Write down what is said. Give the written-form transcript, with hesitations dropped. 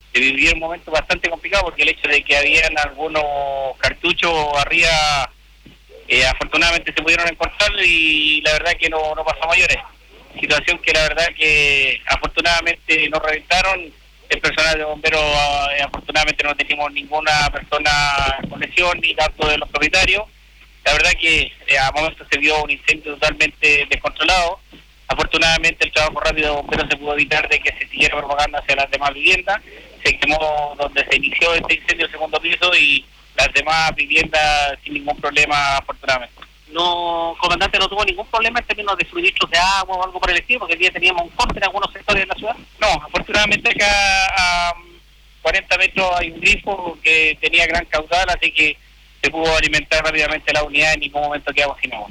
se vivió un momento bastante complicado porque el hecho de que habían algunos cartuchos arriba, afortunadamente se pudieron encontrar y la verdad que no pasó a mayores. Situación que la verdad que afortunadamente no reventaron. El personal de bomberos, afortunadamente no teníamos ninguna persona con lesión ni tanto de los propietarios. La verdad que a momentos se vio un incendio totalmente descontrolado. Afortunadamente el trabajo rápido de bomberos se pudo evitar de que se siguiera propagando hacia las demás viviendas. Se quemó donde se inició este incendio el segundo piso y las demás viviendas sin ningún problema, afortunadamente. No, comandante, no tuvo ningún problema en términos de suministros de agua o algo por el estilo, porque día teníamos un corte en algunos sectores de la ciudad. No, afortunadamente acá a 40 metros hay un grifo que tenía gran caudal, así que se pudo alimentar rápidamente la unidad, en ningún momento quedamos sin agua.